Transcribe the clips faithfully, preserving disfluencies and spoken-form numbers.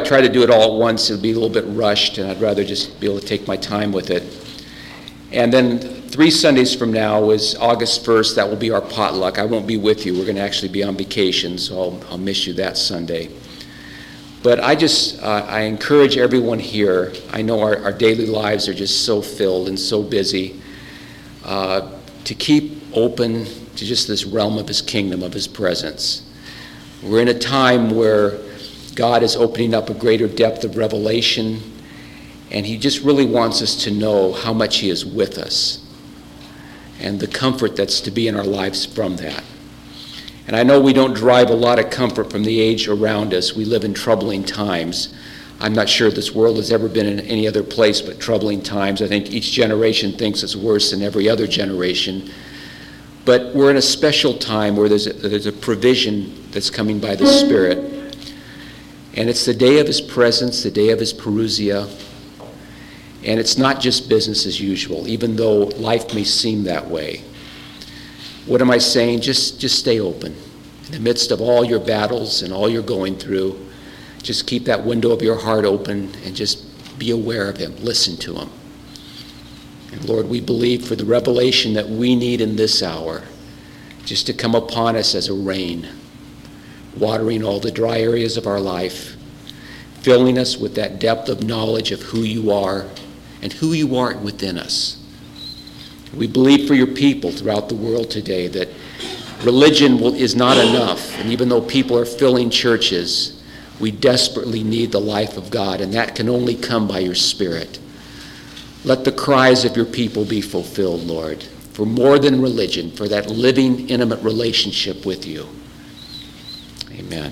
try to do it all at once, it would be a little bit rushed, and I'd rather just be able to take my time with it. And then three Sundays from now is August first. That will be our potluck. I won't be with you. We're going to actually be on vacation, so I'll, I'll miss you that Sunday. But I just, uh, I encourage everyone here. I know our, our daily lives are just so filled and so busy, uh, to keep open to just this realm of his kingdom, of his presence. We're in a time where God is opening up a greater depth of revelation, and he just really wants us to know how much he is with us and the comfort that's to be in our lives from that. And I know we don't derive a lot of comfort from the age around us. We live in troubling times. I'm not sure this world has ever been in any other place but troubling times. I think each generation thinks it's worse than every other generation. But we're in a special time where there's a, there's a provision that's coming by the Spirit. And it's the day of his presence, the day of his parousia. And it's not just business as usual, even though life may seem that way. What am I saying? Just, just stay open. In the midst of all your battles and all you're going through, just keep that window of your heart open and just be aware of him. Listen to him. And Lord, we believe for the revelation that we need in this hour, just to come upon us as a rain, watering all the dry areas of our life, filling us with that depth of knowledge of who you are and who you are within us. We believe for your people throughout the world today that religion will, is not enough. And even though people are filling churches, we desperately need the life of God, and that can only come by your Spirit. Let the cries of your people be fulfilled, Lord, for more than religion, for that living, intimate relationship with you. Amen.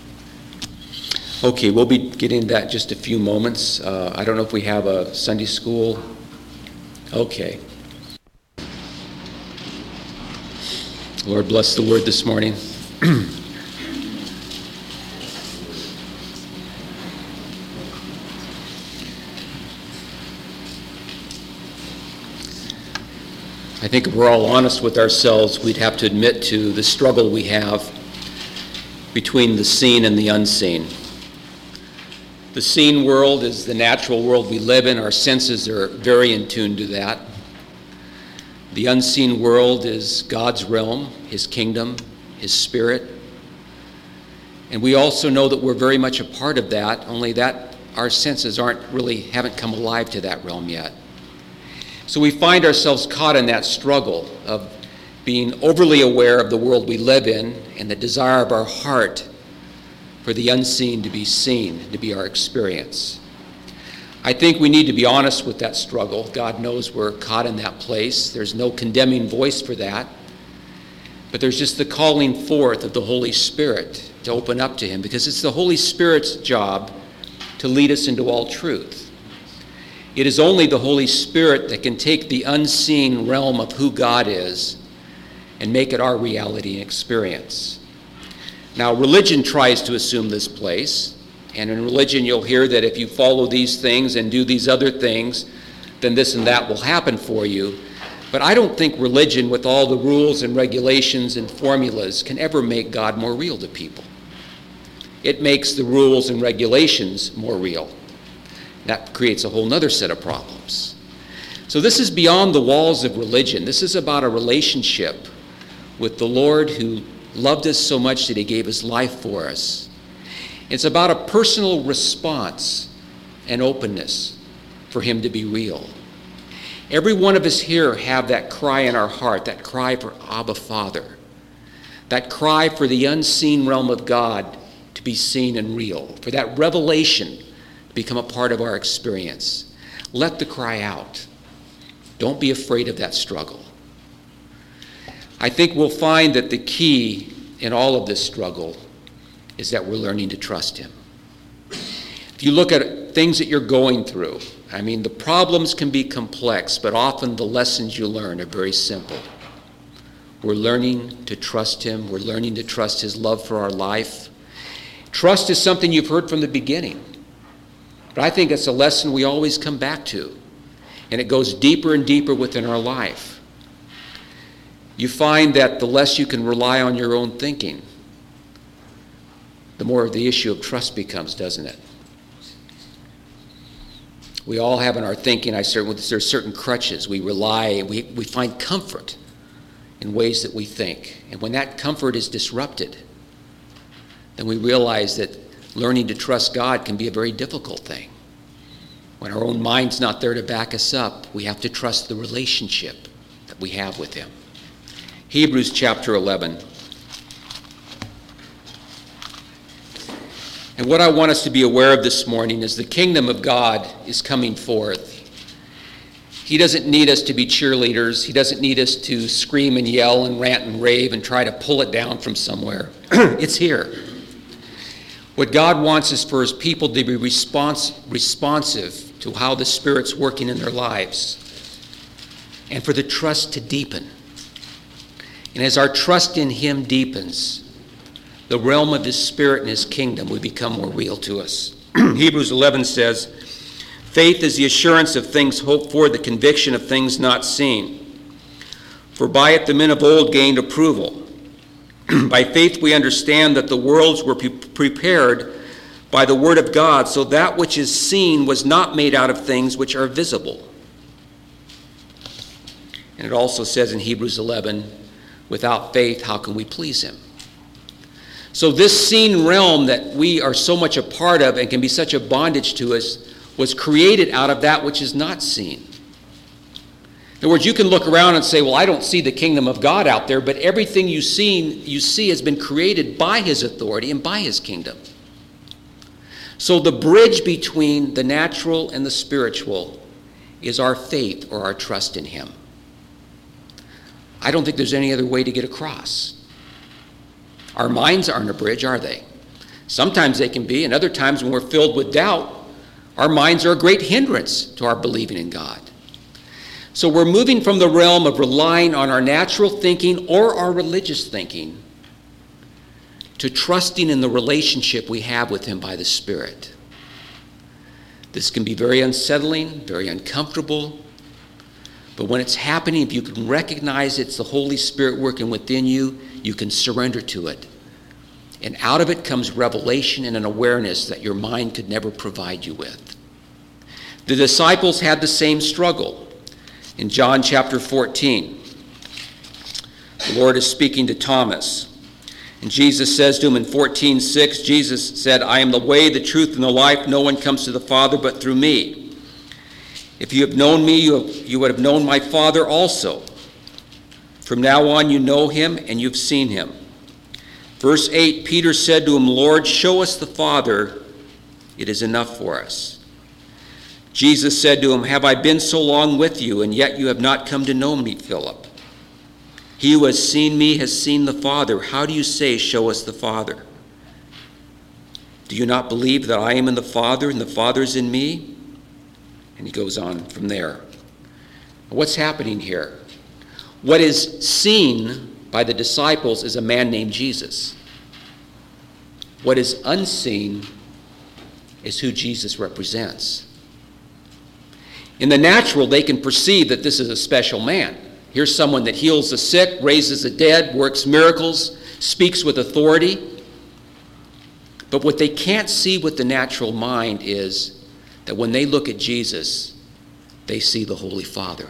Okay, we'll be getting to that in just a few moments. Uh, I don't know if we have a Sunday school. Okay. Lord, bless the word this morning. I think if we're all honest with ourselves, we'd have to admit to the struggle we have between the seen and the unseen. The seen world is the natural world we live in. Our senses are very in tune to that. The unseen world is God's realm, his kingdom, his spirit. And we also know that we're very much a part of that, only that our senses aren't really, haven't come alive to that realm yet. So we find ourselves caught in that struggle of being overly aware of the world we live in and the desire of our heart for the unseen to be seen, to be our experience. I think we need to be honest with that struggle. God knows we're caught in that place. There's no condemning voice for that. But there's just the calling forth of the Holy Spirit to open up to him, because it's the Holy Spirit's job to lead us into all truth. It is only the Holy Spirit that can take the unseen realm of who God is and make it our reality and experience. Now, religion tries to assume this place. And in religion, you'll hear that if you follow these things and do these other things, then this and that will happen for you. But I don't think religion, with all the rules and regulations and formulas, can ever make God more real to people. It makes the rules and regulations more real. That creates a whole nother set of problems. So this is beyond the walls of religion. This is about a relationship with the Lord who loved us so much that he gave his life for us. It's about a personal response and openness for him to be real. Every one of us here have that cry in our heart, that cry for Abba, Father, that cry for the unseen realm of God to be seen and real, for that revelation to become a part of our experience. Let the cry out. Don't be afraid of that struggle. I think we'll find that the key in all of this struggle is that we're learning to trust him. If you look at things that you're going through, I mean, the problems can be complex, but often the lessons you learn are very simple. We're learning to trust him. We're learning to trust his love for our life. Trust is something you've heard from the beginning, but I think it's a lesson we always come back to, and it goes deeper and deeper within our life. You find that the less you can rely on your own thinking, the more the issue of trust becomes, doesn't it? We all have in our thinking, I certain, there's certain crutches. We rely, we, we find comfort in ways that we think. And when that comfort is disrupted, then we realize that learning to trust God can be a very difficult thing. When our own mind's not there to back us up, we have to trust the relationship that we have with him. Hebrews chapter eleven. And what I want us to be aware of this morning is the kingdom of God is coming forth. He doesn't need us to be cheerleaders. He doesn't need us to scream and yell and rant and rave and try to pull it down from somewhere. It's here. What God wants is for his people to be response, responsive to how the Spirit's working in their lives, and for the trust to deepen. And as our trust in him deepens, the realm of his Spirit and his kingdom will become more real to us. Hebrews eleven says, faith is the assurance of things hoped for, the conviction of things not seen. For by it the men of old gained approval. By faith we understand that the worlds were pre- prepared by the word of God, so that which is seen was not made out of things which are visible. And it also says in Hebrews eleven, without faith, how can we please him? So this seen realm that we are so much a part of and can be such a bondage to us was created out of that which is not seen. In other words, you can look around and say, well, I don't see the kingdom of God out there, but everything you seen, you see has been created by his authority and by his kingdom. So the bridge between the natural and the spiritual is our faith or our trust in him. I don't think there's any other way to get across. Our minds aren't a bridge, are they? Sometimes they can be, and other times when we're filled with doubt, our minds are a great hindrance to our believing in God. So we're moving from the realm of relying on our natural thinking or our religious thinking to trusting in the relationship we have with him by the Spirit. This can be very unsettling, very uncomfortable, but when it's happening, if you can recognize it's the Holy Spirit working within you, you can surrender to it. And out of it comes revelation and an awareness that your mind could never provide you with. The disciples had the same struggle. In John chapter fourteen, the Lord is speaking to Thomas. And Jesus says to him in fourteen six, Jesus said, I am the way, the truth, and the life. No one comes to the Father but through me. If you have known me, you, have, you would have known my Father also. From now on you know him and you've seen him. Verse eight, Peter said to him, Lord, show us the Father. It is enough for us. Jesus said to him, have I been so long with you, and yet you have not come to know me, Philip? He who has seen me has seen the Father. How do you say, show us the Father? Do you not believe that I am in the Father and the Father is in me? And he goes on from there. What's happening here? What is seen by the disciples is a man named Jesus. What is unseen is who Jesus represents. In the natural, they can perceive that this is a special man. Here's someone that heals the sick, raises the dead, works miracles, speaks with authority. But what they can't see with the natural mind is that when they look at Jesus, they see the Holy Father.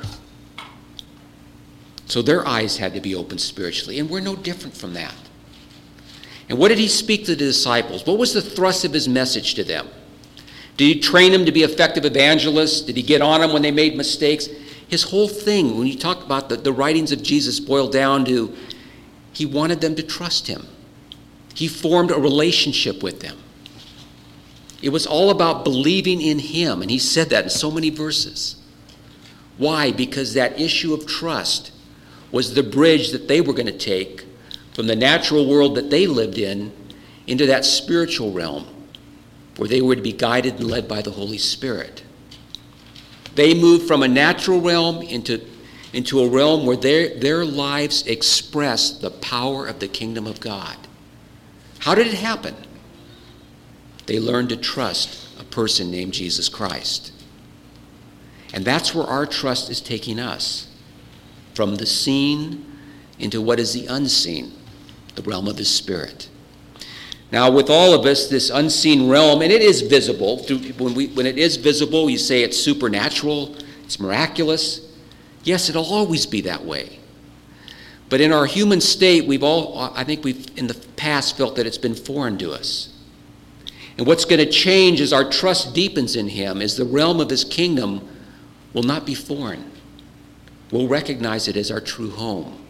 So their eyes had to be opened spiritually, and we're no different from that. And what did he speak to the disciples? What was the thrust of his message to them? Did he train them to be effective evangelists? Did he get on them when they made mistakes? His whole thing, when you talk about the, the writings of Jesus, boiled down to he wanted them to trust him. He formed a relationship with them. It was all about believing in him, and he said that in so many verses. Why? Because that issue of trust was the bridge that they were going to take from the natural world that they lived in into that spiritual realm where they were to be guided and led by the Holy Spirit. They moved from a natural realm into, into a realm where their, their lives expressed the power of the kingdom of God. How did it happen? They learned to trust a person named Jesus Christ. And that's where our trust is taking us, from the seen into what is the unseen, the realm of the Spirit. Now, with all of us, this unseen realm, and it is visible. When, we, when it is visible, you say it's supernatural, it's miraculous. Yes, it'll always be that way. But in our human state, we've all, I think we've in the past felt that it's been foreign to us. And what's going to change as our trust deepens in him is the realm of his kingdom will not be foreign. We'll recognize it as our true home.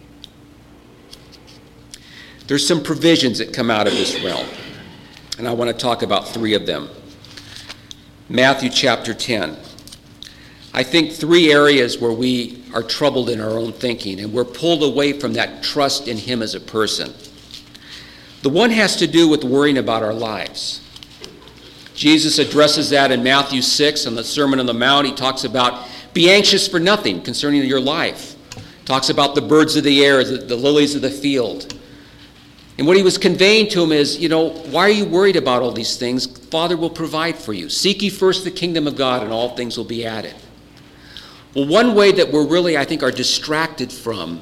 There's some provisions that come out of this realm, and I want to talk about three of them. Matthew chapter ten. I think three areas where we are troubled in our own thinking, and we're pulled away from that trust in him as a person. The one has to do with worrying about our lives. Jesus addresses that in Matthew six on the Sermon on the Mount. He talks about, be anxious for nothing concerning your life. Talks about the birds of the air, the, the lilies of the field. And what he was conveying to him is, you know, why are you worried about all these things? Father will provide for you. Seek ye first the kingdom of God, and all things will be added. Well, one way that we're really, I think, are distracted from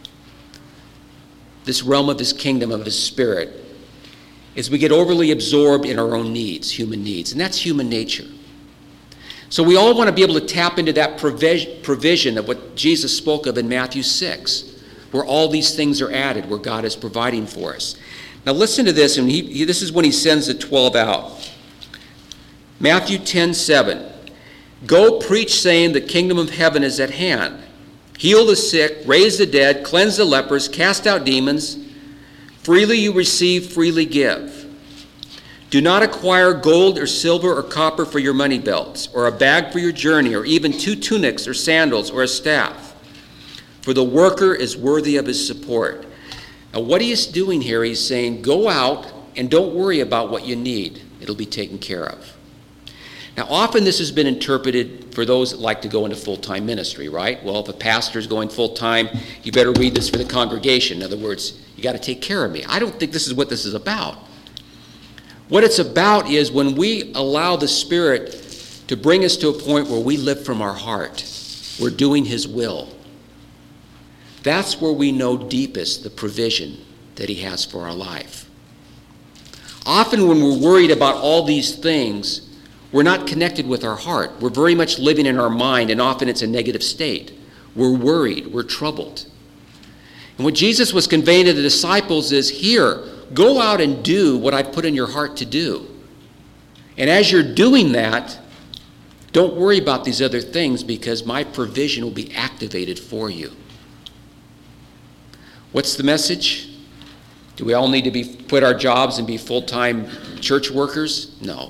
this realm of his kingdom, of his spirit, is we get overly absorbed in our own needs, human needs, and that's human nature. So we all want to be able to tap into that provision of what Jesus spoke of in Matthew six, where all these things are added, where God is providing for us. Now listen to this, and he, he, this is when he sends the twelve out. Matthew ten seven. Go preach, saying, the kingdom of heaven is at hand. Heal the sick, raise the dead, cleanse the lepers, cast out demons. Freely you receive, freely give. Do not acquire gold or silver or copper for your money belts, or a bag for your journey, or even two tunics or sandals or a staff. For the worker is worthy of his support. Now what he is doing here, he's saying, go out and don't worry about what you need. It'll be taken care of. Now often this has been interpreted for those that like to go into full-time ministry, right? Well, if a pastor is going full-time, you better read this for the congregation. In other words, you got to take care of me. I don't think this is what this is about. What it's about is when we allow the Spirit to bring us to a point where we live from our heart, we're doing his will. That's where we know deepest the provision that he has for our life. Often when we're worried about all these things, we're not connected with our heart. We're very much living in our mind, and often it's a negative state. We're worried. We're troubled. And what Jesus was conveying to the disciples is, here, go out and do what I've put in your heart to do. And as you're doing that, don't worry about these other things, because my provision will be activated for you. What's the message? Do we all need to be quit our jobs and be full-time church workers? No.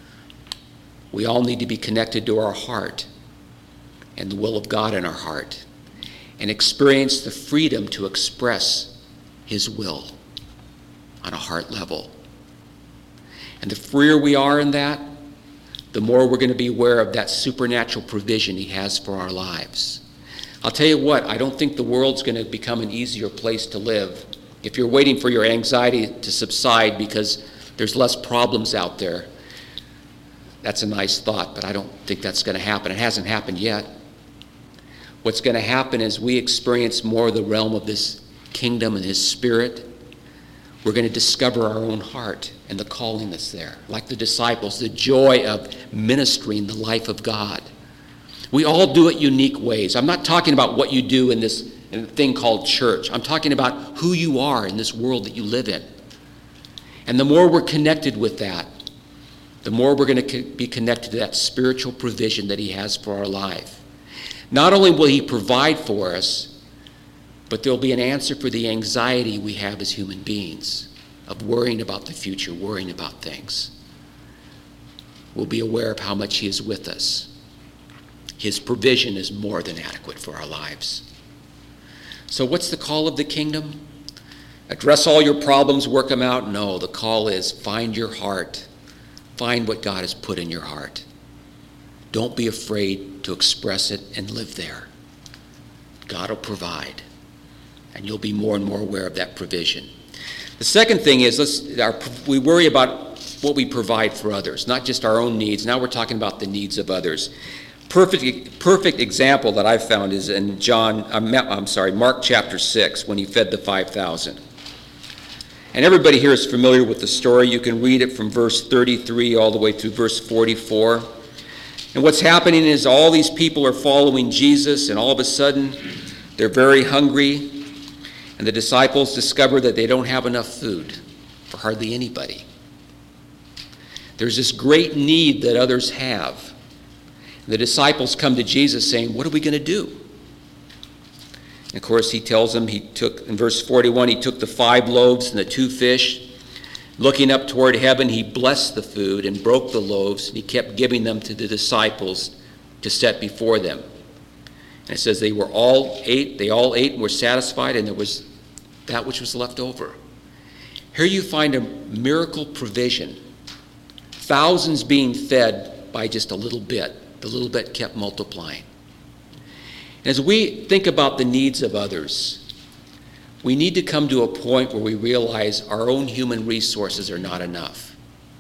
We all need to be connected to our heart and the will of God in our heart and experience the freedom to express his will on a heart level. And the freer we are in that, the more we're going to be aware of that supernatural provision he has for our lives. I'll tell you what, I don't think the world's going to become an easier place to live if you're waiting for your anxiety to subside because there's less problems out there. That's a nice thought, but I don't think that's going to happen. It hasn't happened yet. What's going to happen is we experience more of the realm of this kingdom and his spirit. We're going to discover our own heart and the calling that's there. Like the disciples, the joy of ministering the life of God. We all do it unique ways. I'm not talking about what you do in this in a thing called church. I'm talking about who you are in this world that you live in. And the more we're connected with that, the more we're going to be connected to that spiritual provision that he has for our life. Not only will he provide for us, but there'll be an answer for the anxiety we have as human beings of worrying about the future, worrying about things. We'll be aware of how much he is with us. His provision is more than adequate for our lives. So what's the call of the kingdom? Address all your problems, work them out? No, the call is find your heart. Find what God has put in your heart. Don't be afraid to express it and live there. God will provide, and you'll be more and more aware of that provision. The second thing is let's, our, we worry about what we provide for others, not just our own needs. Now we're talking about the needs of others. Perfect, perfect example that I've found is in John. I'm, I'm sorry, Mark chapter six, when he fed the five thousand. And everybody here is familiar with the story. You can read it from verse thirty-three all the way through verse forty-four. And what's happening is all these people are following Jesus, and all of a sudden they're very hungry, and the disciples discover that they don't have enough food for hardly anybody. There's this great need that others have. And the disciples come to Jesus saying, what are we going to do? And of course, he tells them, he took, in verse forty-one, he took the five loaves and the two fish. Looking up toward heaven, he blessed the food and broke the loaves, and he kept giving them to the disciples to set before them. And it says they were all ate, they all ate and were satisfied, and there was that which was left over. Here you find a miracle provision. Thousands being fed by just a little bit. The little bit kept multiplying. As we think about the needs of others, we need to come to a point where we realize our own human resources are not enough.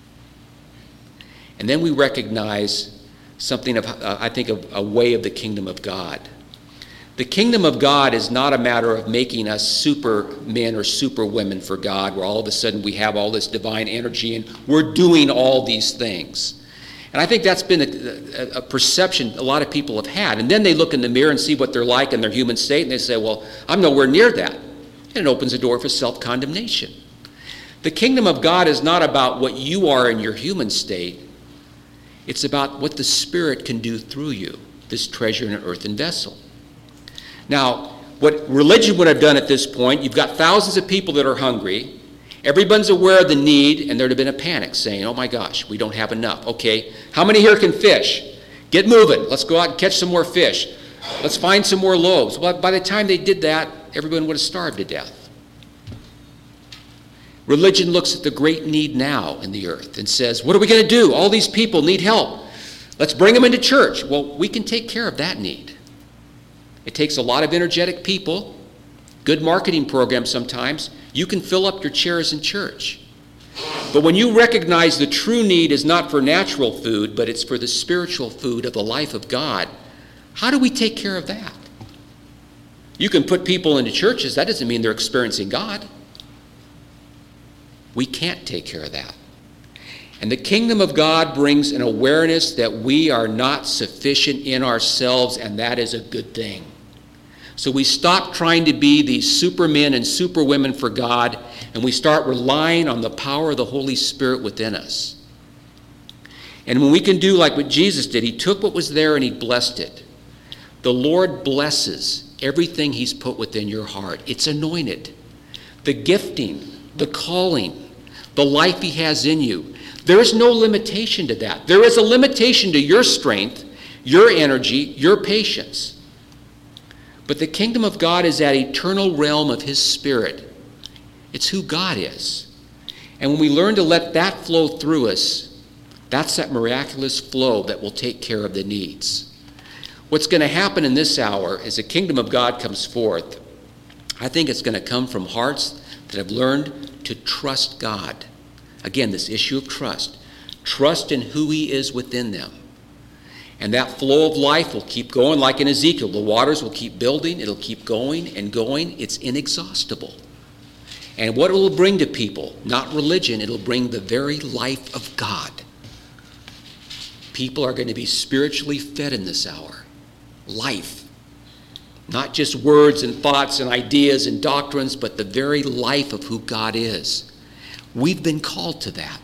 And then we recognize something of, uh, I think, of a way of the kingdom of God. The kingdom of God is not a matter of making us supermen or superwomen for God, where all of a sudden we have all this divine energy and we're doing all these things. And I think that's been a, a, a perception a lot of people have had. And then they look in the mirror and see what they're like in their human state, and they say, well, I'm nowhere near that. And it opens the door for self-condemnation. The kingdom of God is not about what you are in your human state. It's about what the Spirit can do through you, this treasure in an earthen vessel. Now, what religion would have done at this point, you've got thousands of people that are hungry. Everyone's aware of the need, and there'd have been a panic saying, oh my gosh, we don't have enough. Okay, how many here can fish? Get moving. Let's go out and catch some more fish. Let's find some more loaves. Well, by the time they did that, everyone would have starved to death. Religion looks at the great need now in the earth and says, what are we going to do? All these people need help. Let's bring them into church. Well, we can take care of that need. It takes a lot of energetic people, good marketing programs sometimes. You can fill up your chairs in church. But when you recognize the true need is not for natural food, but it's for the spiritual food of the life of God, how do we take care of that? You can put people into churches. That doesn't mean they're experiencing God. We can't take care of that. And the kingdom of God brings an awareness that we are not sufficient in ourselves, and that is a good thing. So we stop trying to be these supermen and superwomen for God, and we start relying on the power of the Holy Spirit within us. And when we can do like what Jesus did, he took what was there and he blessed it. The Lord blesses everything he's put within your heart. It's anointed. The gifting, the calling, the life he has in you. There is no limitation to that. There is a limitation to your strength, your energy, your patience. But the kingdom of God is that eternal realm of his Spirit. It's who God is. And when we learn to let that flow through us, that's that miraculous flow that will take care of the needs. What's going to happen in this hour as the kingdom of God comes forth, I think it's going to come from hearts that have learned to trust God. Again, this issue of trust. Trust in who he is within them. And that flow of life will keep going like in Ezekiel. The waters will keep building. It'll keep going and going. It's inexhaustible. And what it will bring to people, not religion, it'll bring the very life of God. People are going to be spiritually fed in this hour. Life. Not just words and thoughts and ideas and doctrines, but the very life of who God is. We've been called to that.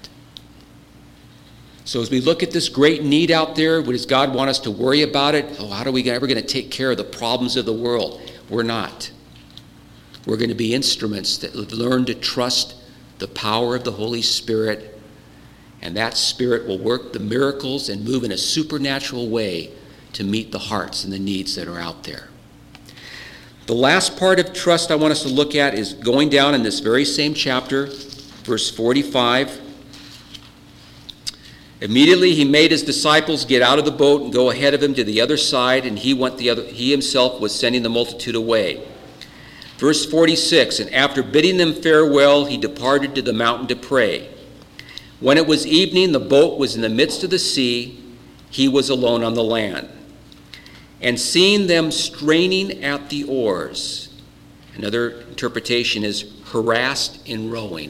So as we look at this great need out there, what does God want us to worry about it? Oh, how are we ever going to take care of the problems of the world? We're not. We're going to be instruments that learn to trust the power of the Holy Spirit, and that Spirit will work the miracles and move in a supernatural way to meet the hearts and the needs that are out there. The last part of trust I want us to look at is going down in this very same chapter, verse forty-five. Immediately he made his disciples get out of the boat and go ahead of him to the other side, and he went the other. He himself was sending the multitude away. Verse forty-six, and after bidding them farewell, he departed to the mountain to pray. When it was evening, the boat was in the midst of the sea. He was alone on the land. And seeing them straining at the oars, another interpretation is harassed in rowing.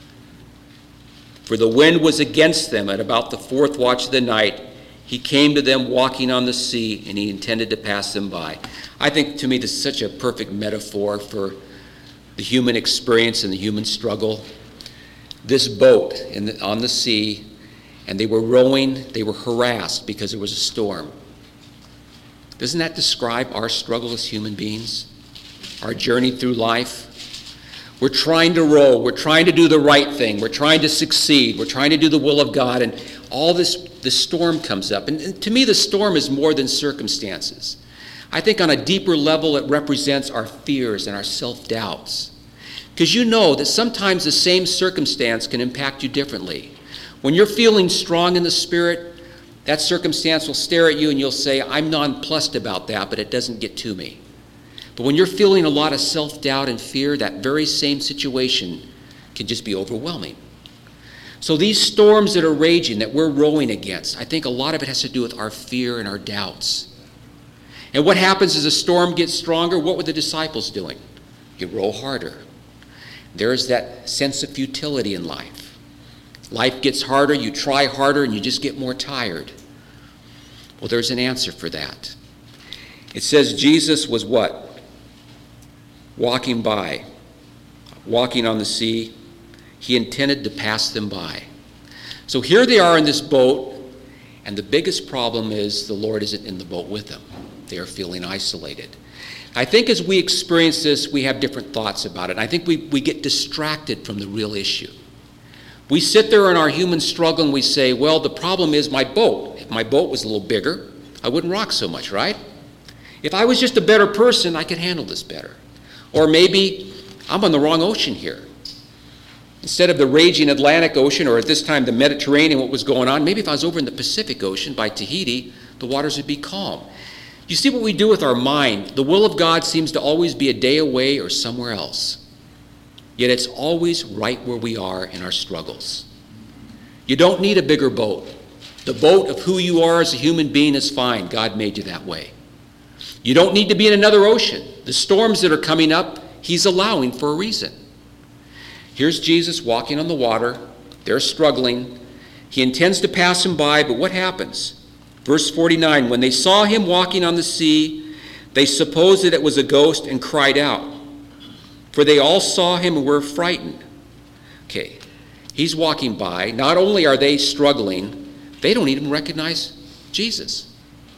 For the wind was against them at about the fourth watch of the night. He came to them walking on the sea, and he intended to pass them by. I think, to me, this is such a perfect metaphor for the human experience and the human struggle. This boat in the, on the sea, and they were rowing, they were harassed because there was a storm. Doesn't that describe our struggle as human beings? Our journey through life? We're trying to row, we're trying to do the right thing, we're trying to succeed, we're trying to do the will of God, and all this, this storm comes up. And, and to me, the storm is more than circumstances. I think on a deeper level, it represents our fears and our self-doubts. Because you know that sometimes the same circumstance can impact you differently. When you're feeling strong in the Spirit, that circumstance will stare at you and you'll say, I'm nonplussed about that, but it doesn't get to me. But when you're feeling a lot of self-doubt and fear, that very same situation can just be overwhelming. So these storms that are raging, that we're rowing against, I think a lot of it has to do with our fear and our doubts. And what happens as a storm gets stronger? What were the disciples doing? You row harder. There's that sense of futility in life. Life gets harder, you try harder, and you just get more tired. Well, there's an answer for that. It says Jesus was what? Walking by, walking on the sea. He intended to pass them by. So here they are in this boat, and the biggest problem is the Lord isn't in the boat with them. They are feeling isolated. I think as we experience this, we have different thoughts about it. I think we, we get distracted from the real issue. We sit there in our human struggle and we say, well, the problem is my boat. If my boat was a little bigger, I wouldn't rock so much, right? If I was just a better person, I could handle this better. Or maybe I'm on the wrong ocean here. Instead of the raging Atlantic Ocean, or at this time the Mediterranean, what was going on, maybe if I was over in the Pacific Ocean by Tahiti, the waters would be calm. You see what we do with our mind? The will of God seems to always be a day away or somewhere else. Yet it's always right where we are in our struggles. You don't need a bigger boat. The boat of who you are as a human being is fine. God made you that way. You don't need to be in another ocean. The storms that are coming up, he's allowing for a reason. Here's Jesus walking on the water. They're struggling. He intends to pass him by, but what happens? Verse forty-nine, when they saw him walking on the sea, they supposed that it was a ghost and cried out. For they all saw him and were frightened. Okay, he's walking by. Not only are they struggling, they don't even recognize Jesus.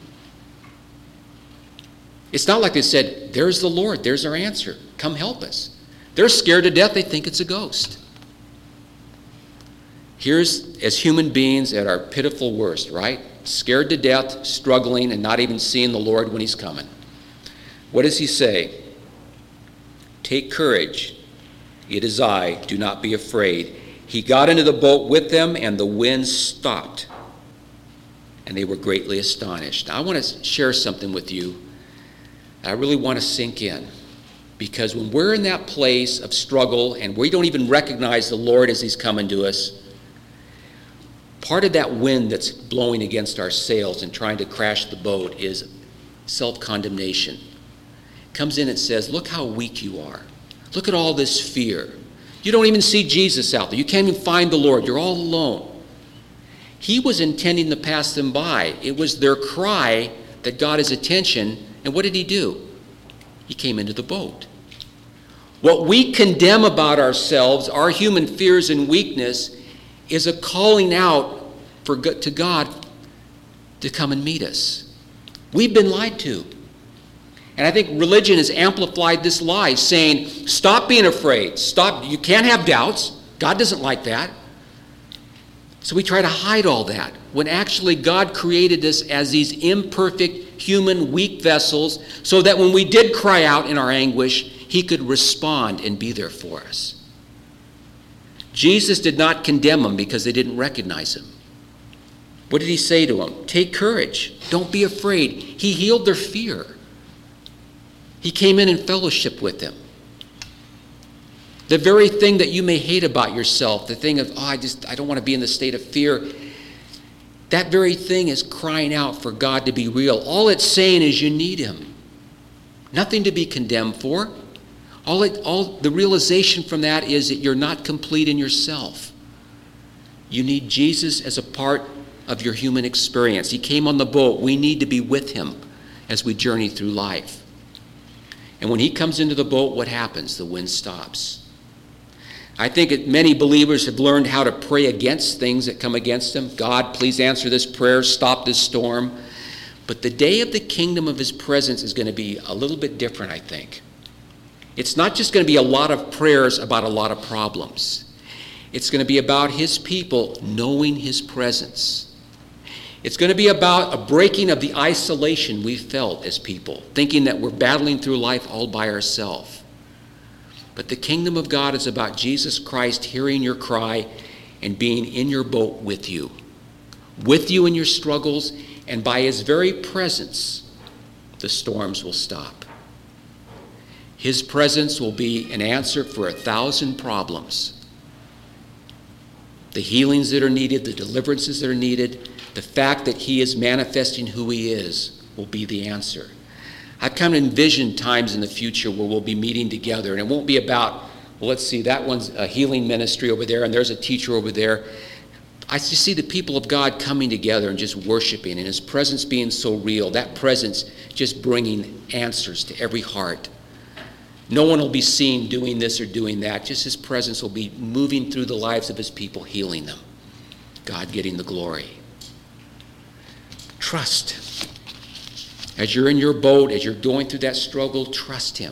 It's not like they said, there's the Lord, there's our answer, come help us. They're scared to death, they think it's a ghost. Here's, as human beings at our pitiful worst, right? Scared to death, struggling, and not even seeing the Lord when he's coming. What does he say? Take courage, it is I, do not be afraid. He got into the boat with them, and the wind stopped, and they were greatly astonished. Now, I want to share something with you I really want to sink in, because when we're in that place of struggle and we don't even recognize the Lord as he's coming to us, part of that wind that's blowing against our sails and trying to crash the boat is self-condemnation. It comes in and says, look how weak you are. Look at all this fear. You don't even see Jesus out there. You can't even find the Lord. You're all alone. He was intending to pass them by. It was their cry that got his attention. And what did he do? He came into the boat. What we condemn about ourselves, our human fears and weakness, is a calling out for to God to come and meet us. We've been lied to. And I think religion has amplified this lie, saying, stop being afraid. Stop. You can't have doubts. God doesn't like that. So we try to hide all that, when actually God created us as these imperfect, human, weak vessels, so that when we did cry out in our anguish, he could respond and be there for us. Jesus did not condemn them because they didn't recognize him. What did he say to them? Take courage. Don't be afraid. He healed their fear. He came in and fellowshiped with them. The very thing that you may hate about yourself, the thing of, oh, I just, I don't want to be in the state of fear, that very thing is crying out for God to be real. All it's saying is you need him. Nothing to be condemned for. All, it, all the realization from that is that you're not complete in yourself. You need Jesus as a part of your human experience. He came on the boat. We need to be with him as we journey through life. And when he comes into the boat, what happens? The wind stops. I think that many believers have learned how to pray against things that come against them. God, please answer this prayer, stop this storm. But the day of the kingdom of his presence is going to be a little bit different, I think. It's not just going to be a lot of prayers about a lot of problems. It's going to be about his people knowing his presence. It's going to be about a breaking of the isolation we felt as people, thinking that we're battling through life all by ourselves. But the kingdom of God is about Jesus Christ hearing your cry and being in your boat with you, with you in your struggles, and by his very presence, the storms will stop. His presence will be an answer for a thousand problems. The healings that are needed, the deliverances that are needed, the fact that he is manifesting who he is will be the answer. I've kind of envisioned times in the future where we'll be meeting together, and it won't be about, well, let's see, that one's a healing ministry over there, and there's a teacher over there. I just see the people of God coming together and just worshiping, and his presence being so real, that presence just bringing answers to every heart. No one will be seen doing this or doing that. Just his presence will be moving through the lives of his people, healing them. God getting the glory. Trust. As you're in your boat, as you're going through that struggle, trust him.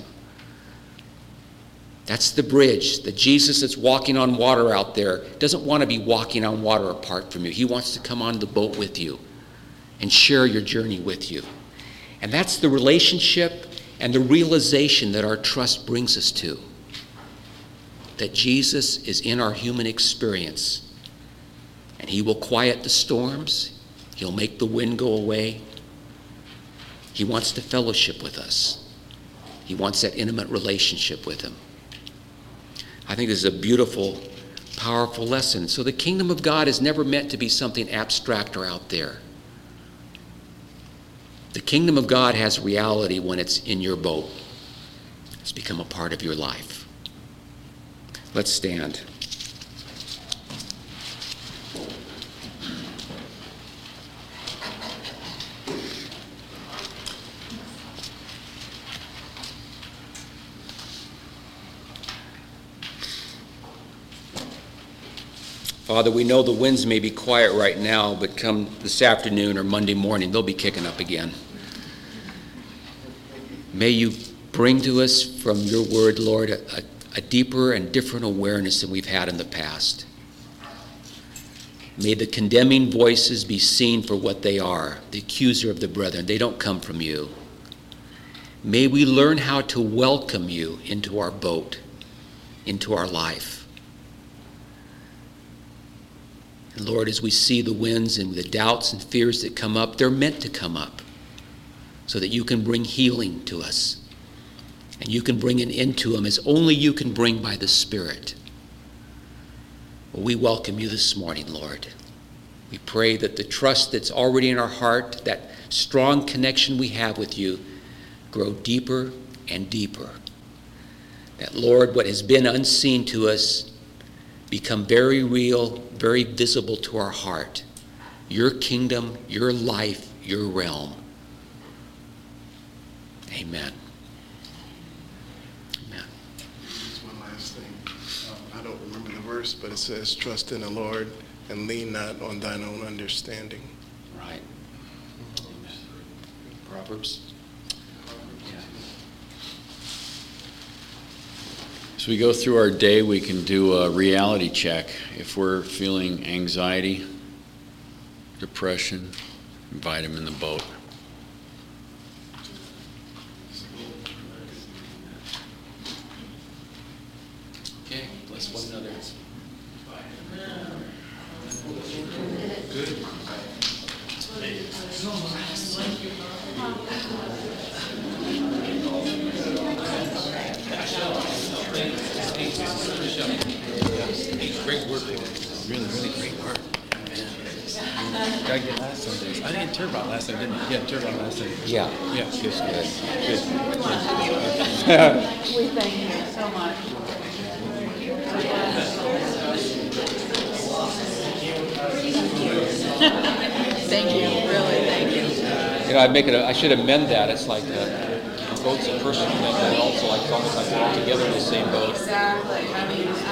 That's the bridge. The Jesus that's walking on water out there doesn't want to be walking on water apart from you. He wants to come on the boat with you and share your journey with you. And that's the relationship and the realization that our trust brings us to. That Jesus is in our human experience. And he will quiet the storms. He'll make the wind go away. He wants to fellowship with us. He wants that intimate relationship with him. I think this is a beautiful, powerful lesson. So the kingdom of God is never meant to be something abstract or out there. The kingdom of God has reality when it's in your boat. It's become a part of your life. Let's stand. Father, we know the winds may be quiet right now, but come this afternoon or Monday morning, they'll be kicking up again. May you bring to us from your word, Lord, a, a deeper and different awareness than we've had in the past. May the condemning voices be seen for what they are, the accuser of the brethren. They don't come from you. May we learn how to welcome you into our boat, into our life. And Lord, as we see the winds and the doubts and fears that come up, they're meant to come up so that you can bring healing to us. And you can bring an end to them as only you can bring by the Spirit. Well, we welcome you this morning, Lord. We pray that the trust that's already in our heart, that strong connection we have with you, grow deeper and deeper. That, Lord, what has been unseen to us become very real, very visible to our heart. Your kingdom, your life, your realm. Amen. Amen. Just one last thing. Uh, I don't remember the verse, but it says, trust in the Lord and lean not on thine own understanding. Right. Proverbs. Yeah. As we go through our day, we can do a reality check. If we're feeling anxiety, depression, invite them in the boat. Okay, bless one another. Good. Great work. Really, really great work. Gotta get last Sundays. I didn't turn about last Sunday, didn't I? Yeah, turn about last Sunday. Yeah. Yeah, good, good, We thank you so much. Thank you, really, thank you. You know, I'd make it, a- I should amend that. It's like uh, boat's a person, and then also like, it's almost like we're all together in the same boat. Exactly, I mean,